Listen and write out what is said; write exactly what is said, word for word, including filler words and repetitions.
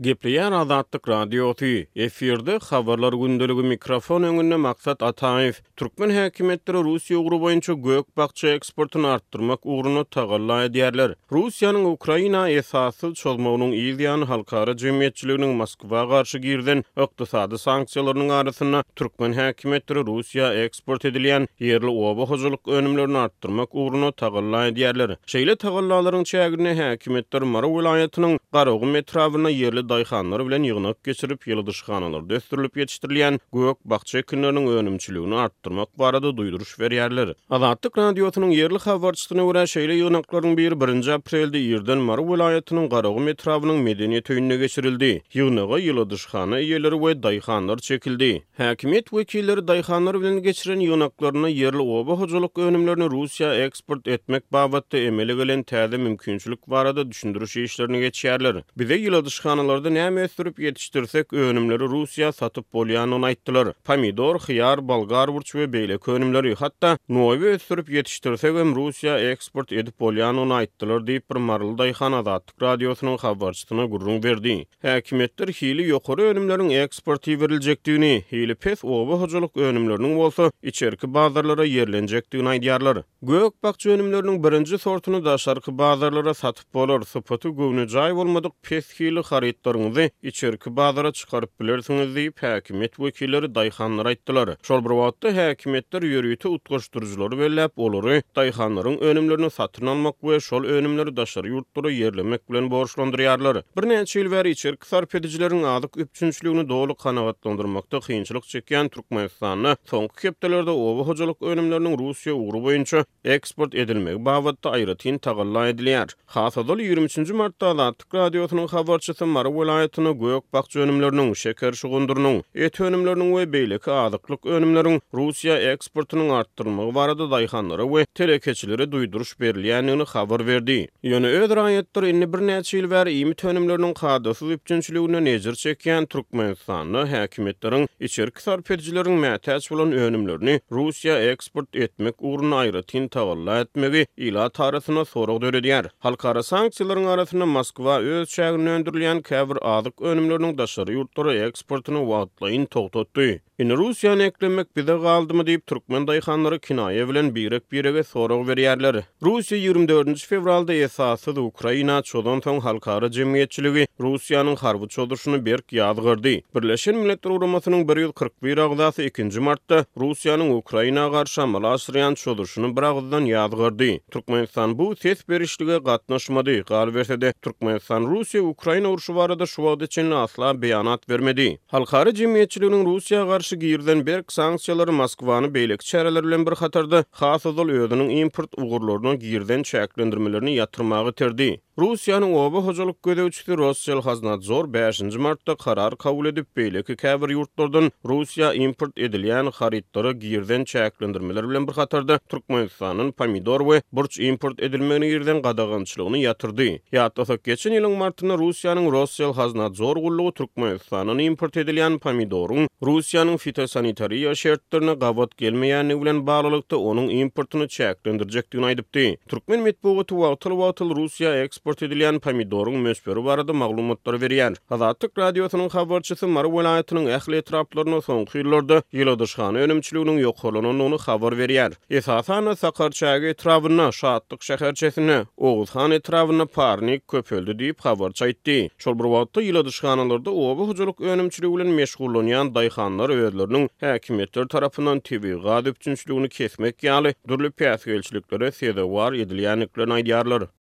Gepleýän Azatlyk radiosu. Eferde habarlar gündeligi mikrofon öňünde maksat Ataýew. Türkmen häkimetleri Russiýa ugru boýunça gök bakça eksportyny artdyrmak ugruna tagalla edýärler. Russiýanyň Ukraina esasy çolmagynyň ýygyany halkara jemgyýetçiliginiň Moskwa garşy girden ykdysady sanksiýalarynyň arasyna Türkmen häkimetleri Russiýa eksport edilýän ýerli oba hojalyk önümlerini artdyrmak ugruna tagalla edýärler. Şeýle tagallalaryň çägine häkimetler Mara vilayatynyň Garagym etrawyna ýerli daýhanlar bilen ýygnak geçirip ýyly dyşganalarda östürilip ýetişdirilýän gök bakça ekinleriniň önümçiligini artdyrmak barada duýduruş berýärler. Azatlyk radiosynyň ýerli habarçysyna görä şeýle ýygnaklaryň biri birinji aprelde ýerden Mara vilayatynyň Garagym etrawynyň medeniýet öýüne geçirildi. Ýygnaga ýyly dyşgana ýeleri we daýhanlar çekildi. Häkimet wekilleri daýhanlar bilen geçiren ýygnaklaryna ýerli oba hojalyk önümlerini Russiýa eksport etmek babatda emele gelen täze mümkinçilik barada düşündürüş işlerini geçýärler. Bize ýyly dyşganalarda näme östürip ýetişdirsek önümleri Russiýa satyp bolýanyny aýtdylar. Pomidor, hyýar, balgar burç we beýleki önümleri hatda nowy östürip ýetişdirsek hem Russiýa eksport edip bolýanyny aýtdylar diýip bir marly daýhan Azatlyk radiosynyň habarçysyna gurrun berdi. Häkimetler hili ýokary önümleriň eksporty berilejekdigini, hili pes oba hojalyk önümleriniň bolsa içerki bazarlara ýerlenjekdigini aýdýarlar. Gök bakça önümleriniň birinji sortuny daşarky bazarlara satyp bolar, sypaty göwne jaý bolmadyk pes hili haritlaryňyzy içerki bazara çykaryp bilersiňiz diýip häkimet wekilleri daýhanlara aýtdylar. Şol bir wagtda häkimetler ýörüýte utgaşdyrjylary bellep olary daýhanlaryň önümlerini satyn almak we şol önümleri daşary ýurtlara ýerlemek bilen borçlandyrýarlar. Bir näçe ýyl bäri içerki sarp edijileriň adyk üpçünçligini doly kanagatlandyrmakda kynçylyk çekýän Türkmenistanyň soňky hepdelerde oba hojalyk önümleriniň Russiýa ugru boýunça eksport edilmegi babatda aýratyn tagalla edilýär. Hasadal ýygrimi üçinji martda Azatlyk radiosynyň habarçysy Mara vilayatyny gök bakça önümleriniň, şeker şugundurynyň, et önümleriniň we beýleki azyklyk önümleriň Russiýa eksportynyň artdyrmagy barada daýhanlara we telekeçilere duýduruş berilýänini habar berdi. Ýöne öz raýatlar inni bir näçe ýyl bäri iýmit önümleriniň kadasyz üpçünçiligine nejir çekýän Türkmenistanyň häkimetleriň içerki sarp edijileriň mätäç bolan önümlerini Russiýa eksport etmek ugruna aýratyn tagalla etmegi ila tarasyna sorag döredýär. Halkara sanksiýalaryň arasyna Moskwa öz çägine öndürilýän käbir azyk önümleriniň daşary ýurtlara eksportyny wagtlaýyn togtatdy. Ine Russiýany eklemek bize galdymy diýip türkmen daýhanlary kinaýe bilen birek-birege sorag berýärler. Russiýa ýygrimi dördünji fevralda esasy Ukraina çodan soň halkara jemgyýetçiligi Russiýanyň harby çodurşuny berk ýazgyrdy. Birleşen Milletler Ugrumasynyň bir ýyl kırk bir agzasy ikinji martda Russiýanyň Ukraina garşy amal açyrýan çodurşuny bir agzdan ýazgyrdy. Türkmenistan bu ses berişlige gatnaşmady. Gal bersede Türkmenistan Russiýa Ukraina urşy barada şu wagtda çenli asla beýanat bermedi. Halkara jemgyýetçiliginiň Russiýa garşy girden berk sanksiýalary Moskwany beýleki çäreler bilen bir hatarda hasazal özüniň import ugurlaryny girden çäklendirmelerini ýatyrmagy terdi. Russiýanyň oba hojalyk gödäwçisi Rossiyalhaznadzor beşinji martda karar kabul edip beýleki käbir ýurtlardan Russiýa import edilýän haritlary girden çäklendirmeler bilen bir hatarda Türkmenistanyň pomidor we burç import edilmegini girden gadagançylygyny ýatyrdy. Ýatlasak geçen ýylyň martyna Russiýanyň Rossiyalhaznadzor gullugy Türkmenistanyň import edilýän pomidoryň Russiýanyň fitosanitariýa şertlerine gabat gelmeýäni bilen baglykda onuň importyny çäklendirjekdigini aýdypdy. Türkmen medeniýeti wagtyl-wagtyl Russiýa eksport edilýän pomidoryň mösberi barada maglumatlar berýär. Azatlyk radiosynyň habarçysy Mara vilayatynyň ähli etraplaryna soňky ýyllarda ýyly dyşgany önümçiliginiň ýokalanyny habar berýär. Esasan Sakarçagy etrawyna, Şatlyk şäherçesine, Oğuzhan etrawyna parnik köpeldi diýip habarçy aýtdy. Şol bir wagtda ýyly dyşganalarda oba hojalyk önümçiligi bilen meşgullanýan daýhanlar özleriniň häkimetler tarapyndan tebligat üpçünçiligini kesmek ýaly durly päsgelçiliklere sezewar edilýänliklerini aýdýarlar.